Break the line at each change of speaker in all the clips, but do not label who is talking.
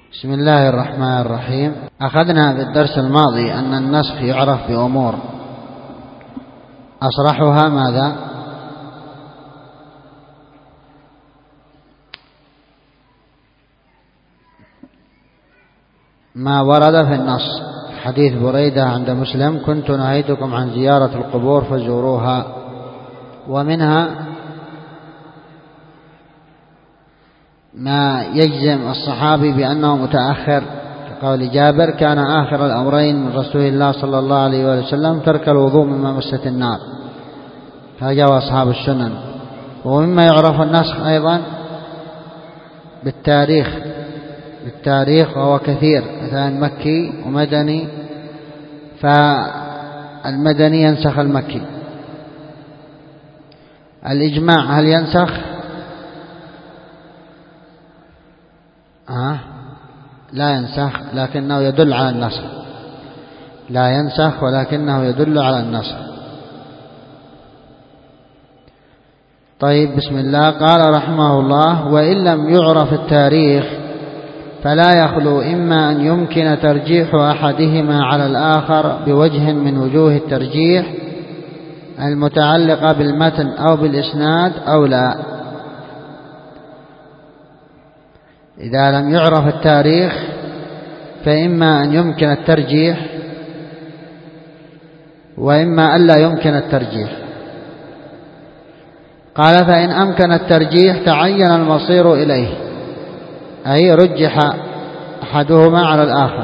بسم الله الرحمن الرحيم. أخذنا في الدرس الماضي أن النسخ يعرف بأمور، أصرحها ماذا؟ ما ورد في النص، حديث بريدة عند مسلم: كنت نهيتكم عن زيارة القبور فزوروها. ومنها ما يجزم الصحابي بأنه متأخر، كقول جابر: كان آخر الأمرين من رسول الله صلى الله عليه وسلم ترك الوضوء مما مست النار. هذا أصحاب السنن. ومما يعرف النسخ أيضا بالتاريخ وهو كثير، مثلا مكي ومدني، فالمدني ينسخ المكي. الإجماع هل ينسخ؟ لا ينسخ، لكنه يدل على النسخ. لا ينسخ ولكنه يدل على النسخ. طيب، بسم الله. قال رحمه الله: وإن لم يعرف التاريخ فلا يخلو إما أن يمكن ترجيح أحدهما على الآخر بوجه من وجوه الترجيح المتعلقة بالمتن أو بالإسناد أو لا. إذا لم يعرف التاريخ فإما أن يمكن الترجيح وإما ألا يمكن الترجيح. قال: فإن أمكن الترجيح تعين المصير إليه، أي رجح أحدهما على الآخر،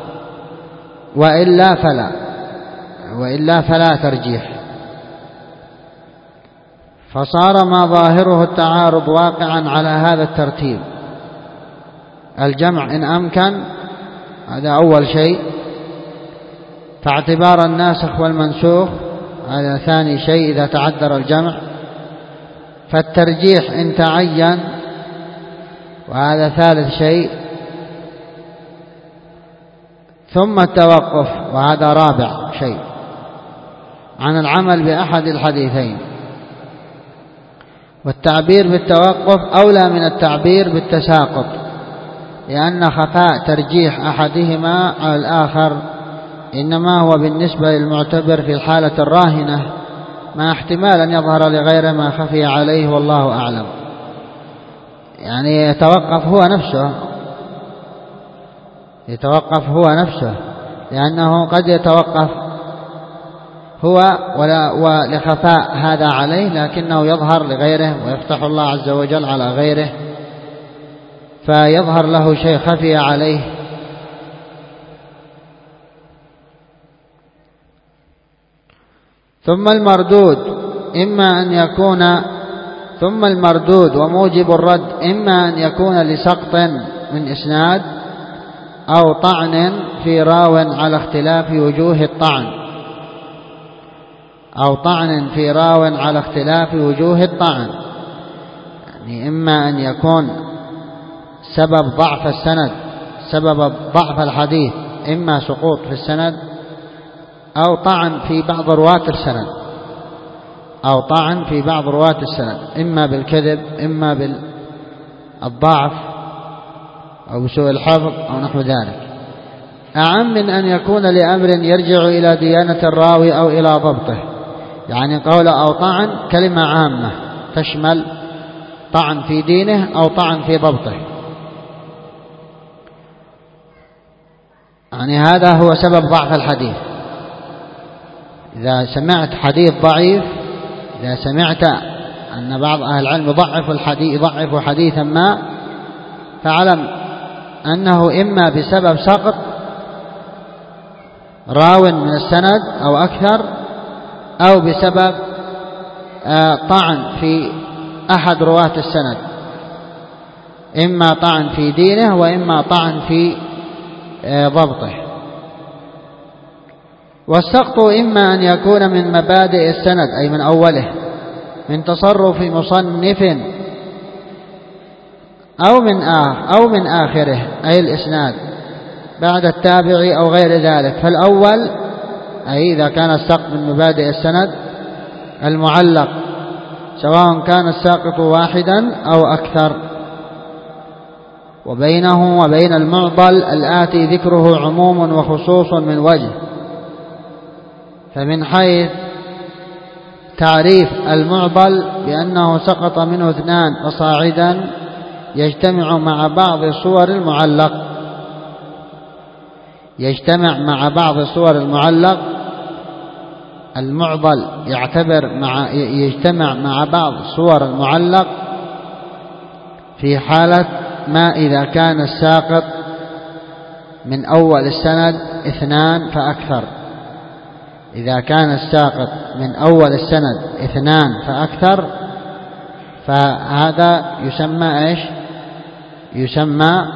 وإلا فلا ترجيح. فصار ما ظاهره التعارض واقعا على هذا الترتيب: الجمع إن أمكن، هذا أول شيء، فاعتبار الناسخ والمنسوخ هذا ثاني شيء إذا تعذر الجمع، فالترجيح إن تعين، وهذا ثالث شيء، ثم التوقف، وهذا رابع شيء، عن العمل بأحد الحديثين. والتعبير بالتوقف أولى من التعبير بالتساقط، لأن خفاء ترجيح أحدهما على الآخر إنما هو بالنسبة للمعتبر في الحالة الراهنة، مع احتمال أن يظهر لغيره ما خفي عليه، والله أعلم. يعني يتوقف هو نفسه، لأنه قد يتوقف هو ولخفاء هذا عليه، لكنه يظهر لغيره ويفتح الله عز وجل على غيره، فيظهر له شيء خفي عليه. ثم المردود وموجب الرد إما أن يكون لسقط من إسناد أو طعن في راو على اختلاف وجوه الطعن، يعني إما أن يكون سبب ضعف السند، سبب ضعف الحديث، إما سقوط في السند أو طعن في بعض رواة السند، إما بالكذب، إما بالضعف أو بسوء الحفظ أو نحو ذلك، أعم من أن يكون لأمر يرجع إلى ديانة الراوي أو إلى ضبطه. يعني قول أو طعن كلمة عامة تشمل طعن في دينه أو طعن في ضبطه، يعني هذا هو سبب ضعف الحديث. إذا سمعت حديث ضعيف، إذا سمعت أن بعض أهل العلم يضعف حديثا ما، فاعلم أنه إما بسبب سقط راو من السند أو أكثر، أو بسبب طعن في أحد رواة السند، إما طعن في دينه وإما طعن في ضبطه. والسقط إما أن يكون من مبادئ السند، أي من أوله، من تصرف مصنف، أو من آخره، أي الإسناد بعد التابع أو غير ذلك. فالأول، أي إذا كان السقط من مبادئ السند، المعلق، سواء كان الساقط واحدا أو أكثر. وبينه وبين المعضل الآتي ذكره عموم وخصوص من وجه. فمن حيث تعريف المعضل بأنه سقط منه 2 فصاعدا يجتمع مع بعض صور المعلق، يجتمع مع بعض صور المعلق. المعضل يجتمع مع بعض صور المعلق في حالة ما إذا كان الساقط من أول السند 2 فأكثر. إذا كان الساقط من أول السند 2 فأكثر فهذا يسمى إيش؟ يسمى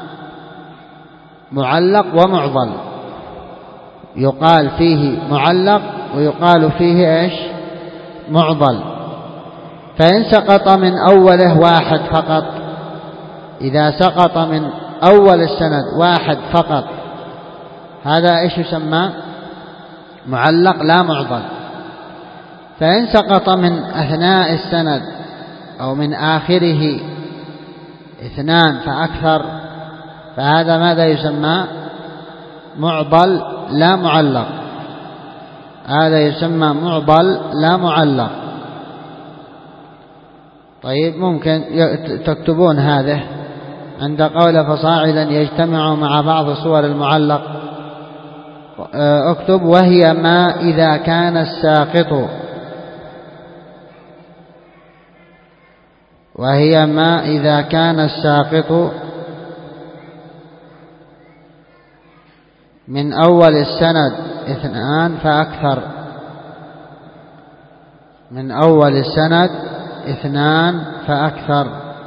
معلق ومعضل، يقال فيه معلق ويقال فيه إيش؟ معضل. فإن سقط من أوله 1 فقط، إذا سقط من أول السند 1 فقط هذا إيش يسمى؟ معلق لا معضل. فإن سقط من أثناء السند أو من آخره 2 فأكثر فهذا ماذا يسمى؟ معضل لا معلق. هذا يسمى معضل لا معلق. طيب ممكن تكتبون هذا عند قول فصاعدا يجتمع مع بعض صور المعلق، اكتب وهي ما إذا كان الساقط، وهي ما إذا كان الساقط من أول السند 2 فأكثر، من أول السند 2 فأكثر.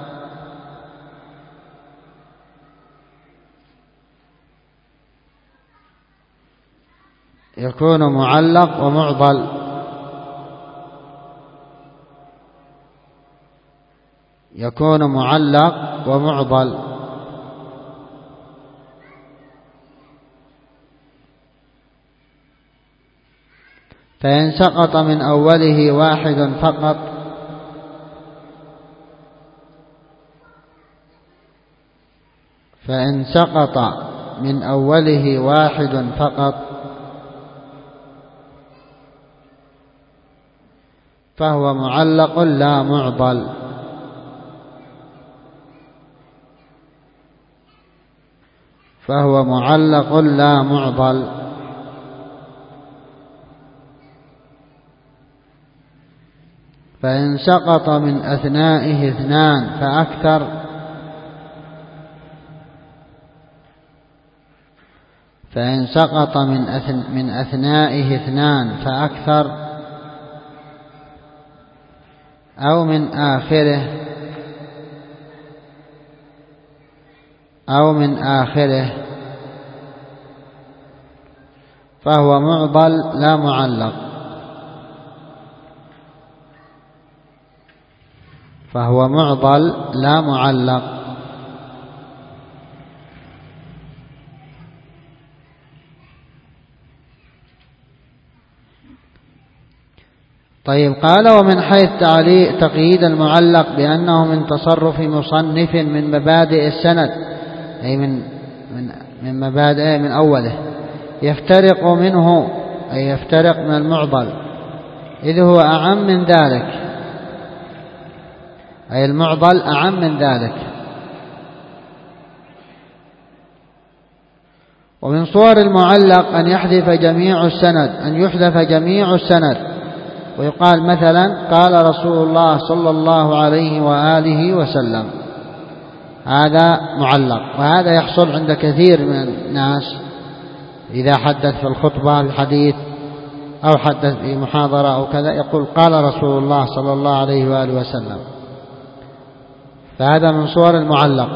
يكون معلق ومعضل. يكون معلق ومعضل. فإن سقط من أوله 1 فقط فإن سقط من أوله 1 فقط فهو معلق لا معضل. فهو معلق لا معضل. فإن سقط من أثنائه 2 فأكثر فإن سقط من أثنائه 2 فأكثر أو من آخره فهو معضل لا معلق. فهو معضل لا معلق. طيب قال ومن حيث تقييد المعلق بأنه من تصرف مصنف من مبادئ السند، أي من مبادئ من أوله، يفترق منه أي يفترق من المعضل، إذ هو أعم من ذلك، أي المعضل أعم من ذلك. ومن صور المعلق أن يحذف جميع السند، ويقال مثلا قال رسول الله صلى الله عليه وآله وسلم، هذا معلق. وهذا يحصل عند كثير من الناس إذا حدث في الخطبة بحديث أو حدث في محاضرة أو كذا يقول قال رسول الله صلى الله عليه وآله وسلم، فهذا من صور المعلق،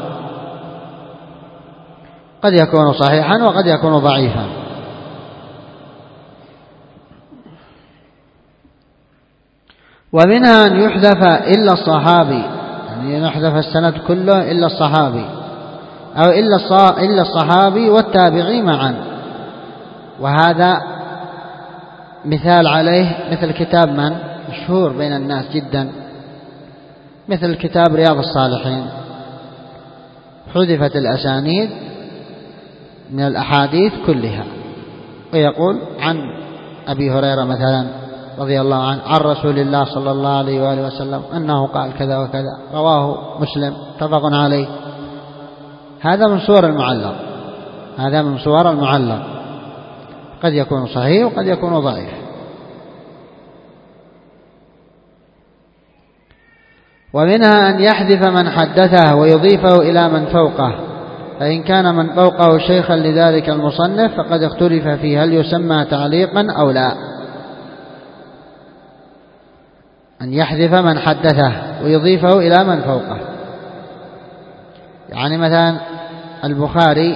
قد يكون صحيحا وقد يكون ضعيفا. ومنها أن يحذف إلا الصحابي، يعني يحذف السند كله إلا الصحابي، أو إلا الصحابي والتابعي معا. وهذا مثال عليه مثل كتاب من مشهور بين الناس جدا، مثل كتاب رياض الصالحين. حذفت الأسانيد من الأحاديث كلها، ويقول عن أبي هريرة مثلا رضي الله عنه عن رسول الله صلى الله عليه وآله وسلم أنه قال كذا وكذا، رواه مسلم متفق عليه. هذا من صور المعلق، هذا من صور المعلق، قد يكون صحيح وقد يكون ضعيف. ومنها أن يحذف من حدثه ويضيفه إلى من فوقه، فإن كان من فوقه شيخا لذلك المصنف فقد اختلف فيه هل يسمى تعليقا أو لا. أن يحذف من حدثه ويضيفه إلى من فوقه، يعني مثلا البخاري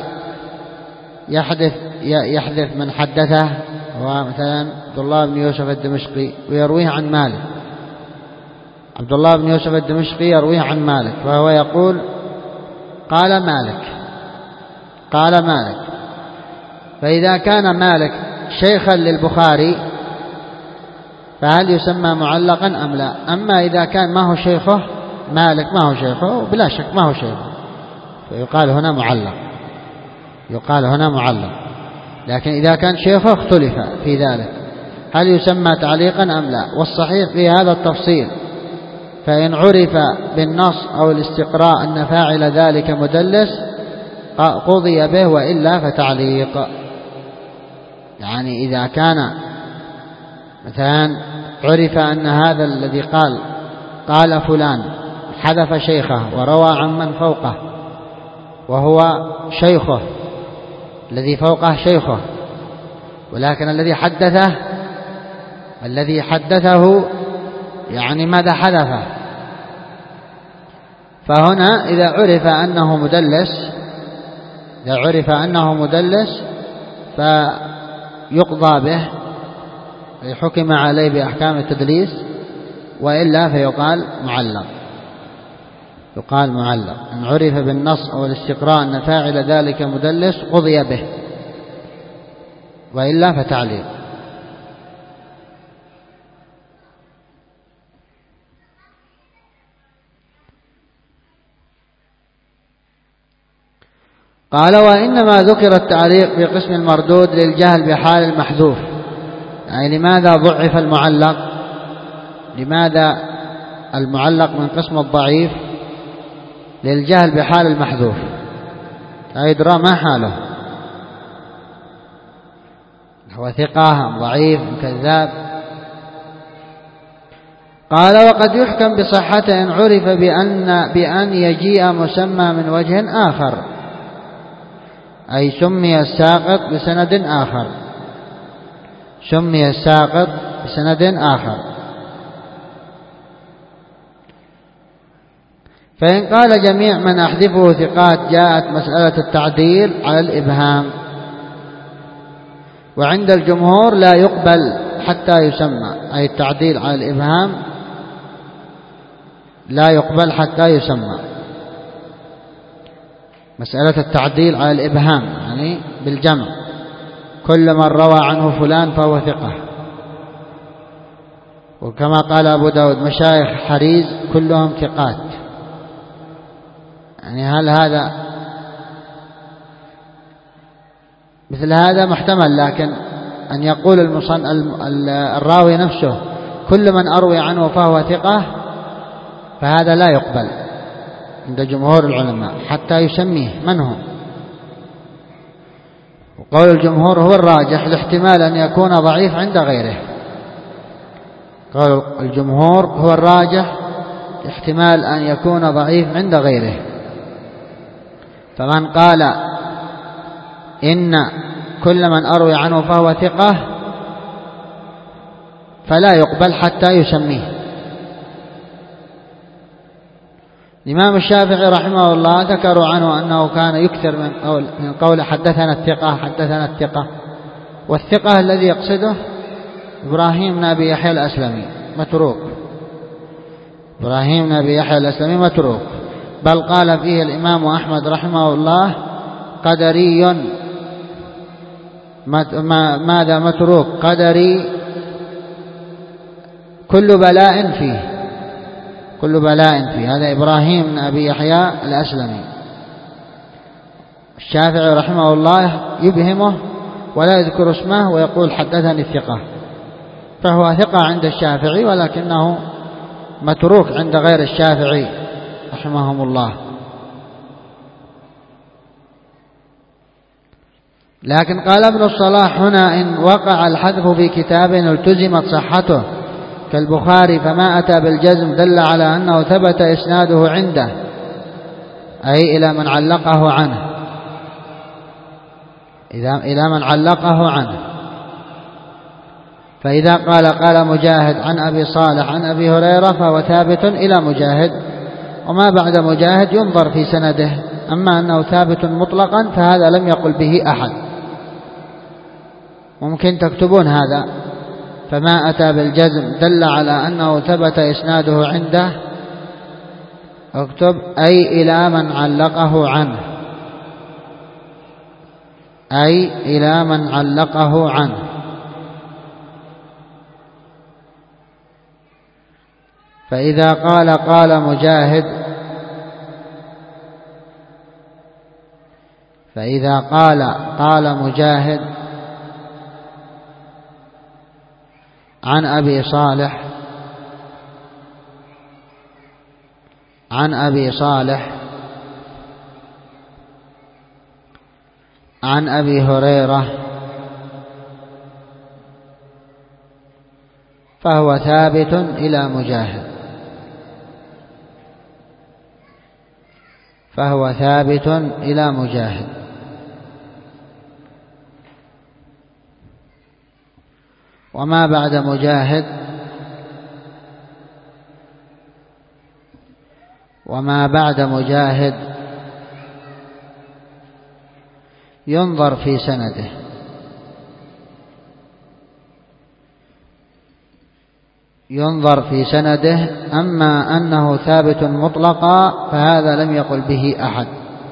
يحذف من حدثه هو مثلا عبد الله بن يوسف الدمشقي ويرويه عن مالك، عبد الله بن يوسف الدمشقي يرويه عن مالك، فهو يقول قال مالك قال مالك. فإذا كان مالك شيخا للبخاري فهل يسمى معلقا أم لا؟ أما إذا كان ما هو شيخه، مالك ما هو شيخه بلا شك ما هو شيخه، فيقال هنا معلق، يقال هنا معلق. لكن إذا كان شيخه اختلف في ذلك هل يسمى تعليقا أم لا. والصحيح في هذا التفصيل، فإن عرف بالنص أو الاستقراء أن فاعل ذلك مدلس قضي به، وإلا فتعليق. يعني إذا كان مثلا عرف أن هذا الذي قال فلان حذف شيخه وروى عن من فوقه وهو شيخه، الذي فوقه شيخه، ولكن الذي حدثه يعني ماذا حذفه، فهنا إذا عرف أنه مدلس فيقضى به، يحكم عليه بأحكام التدليس، وإلا فيقال معلق. يقال معلق إن عرف بالنص أو الاستقراء أن فاعل ذلك مدلس قضي به، وإلا فتعليق. قال وإنما ذكر التعليق في قسم المردود للجهل بحال المحذوف. يعني لماذا ضعف المعلق؟ لماذا المعلق من قسم الضعيف؟ للجهل بحال المحذوف، لا يدرى ما حاله، هو ثقة أم ضعيف أم كذاب. قال وقد يحكم بصحته إن عرف بأن يجيء مسمى من وجه آخر، أي سمي الساقط بسند آخر. فإن قال جميع من أحذفه ثقات جاءت مسألة التعديل على الإبهام، وعند الجمهور لا يقبل حتى يسمى، أي التعديل على الإبهام لا يقبل حتى يسمى. مسألة التعديل على الإبهام يعني بالجمع، كل من روى عنه فلان فهو ثقة، وكما قال أبو داود مشايخ حريز كلهم ثقات. يعني هل هذا مثل هذا محتمل، لكن أن يقول الراوي نفسه كل من أروي عنه فهو ثقة، فهذا لا يقبل عند جمهور العلماء حتى يسميه من هو. وقول الجمهور هو الراجح لاحتمال أن يكون ضعيف عند غيره. قول الجمهور هو الراجح احتمال أن يكون ضعيف عند غيره. فمن قال إن كل من أروي عنه فهو ثقة فلا يقبل حتى يسميه. الإمام الشافعي رحمه الله ذكروا عنه أنه كان يكثر من قول حدثنا الثقة، والثقة الذي يقصده إبراهيم بن أبي يحيى الأسلمي متروك، إبراهيم بن أبي يحيى الأسلمي متروك، بل قال فيه الإمام أحمد رحمه الله قدري، ماذا متروك؟ قدري كل بلاء فيه، هذا إبراهيم بن أبي يحيى الأسلمي. الشافعي رحمه الله يبهمه ولا يذكر اسمه ويقول حدثني الثقة، فهو ثقة عند الشافعي ولكنه متروك عند غير الشافعي رحمهم الله. لكن قال ابن الصلاح هنا: إن وقع الحذف في كتاب التزمت صحته كالبخاري فما أتى بالجزم دل على أنه ثبت إسناده عنده، أي إلى من علقه عنه، إلى من علقه عنه. فإذا قال مجاهد عن أبي صالح عن أبي هريرة فهو ثابت إلى مجاهد، وما بعد مجاهد ينظر في سنده. أما أنه ثابت مطلقا فهذا لم يقل به أحد. ممكن تكتبون هذا: فما أتى بالجزم دل على أنه ثبت إسناده عنده، اكتب أي إلى من علقه عنه، أي إلى من علقه عنه. فإذا قال مجاهد، فإذا قال مجاهد عن أبي صالح عن أبي صالح عن أبي هريرة فهو ثابت إلى مجاهد، فهو ثابت إلى مجاهد. وما بعد مجاهد ينظر في سنده، أما أنه ثابت مطلقا فهذا لم يقل به أحد،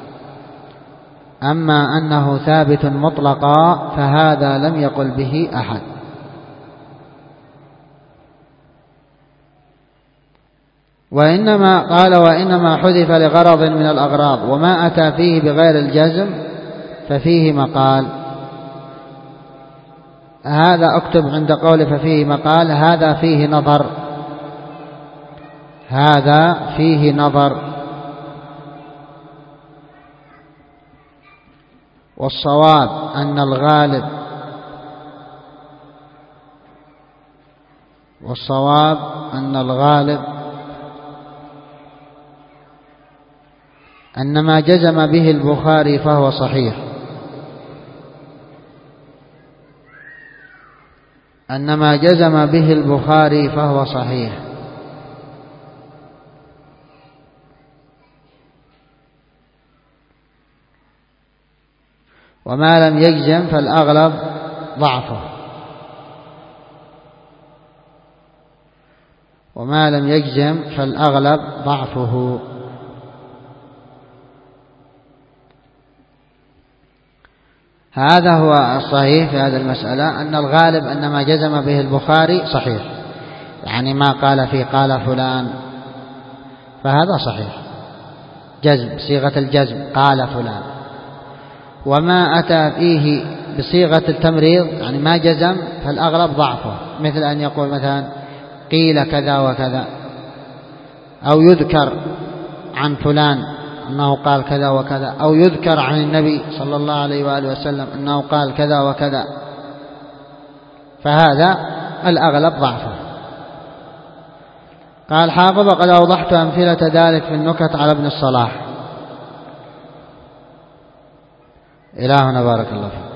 وإنما حذف لغرض من الأغراض، وما أتى فيه بغير الجزم ففيه مقال. هذا اكتب عند قول ففيه مقال، هذا فيه نظر. والصواب أن الغالب أن ما جزم به البخاري فهو صحيح، وما لم يجزم فالأغلب ضعفه. هذا هو الصحيح في هذه المسألة، أن الغالب أن ما جزم به البخاري صحيح، يعني ما قال فيه قال فلان فهذا صحيح، جزم صيغة الجزم قال فلان. وما أتى فيه بصيغة التمريض يعني ما جزم فالأغلب ضعفه، مثل أن يقول مثلا قيل كذا وكذا، أو يذكر عن فلان أنه قال كذا وكذا، أو يذكر عن النبي صلى الله عليه وآله وسلم أنه قال كذا وكذا، فهذا الأغلب ضعفه. قال حافظ: وقد أوضحت أمثلة ذلك في النكت على ابن الصلاح. إلهنا بارك الله فيك.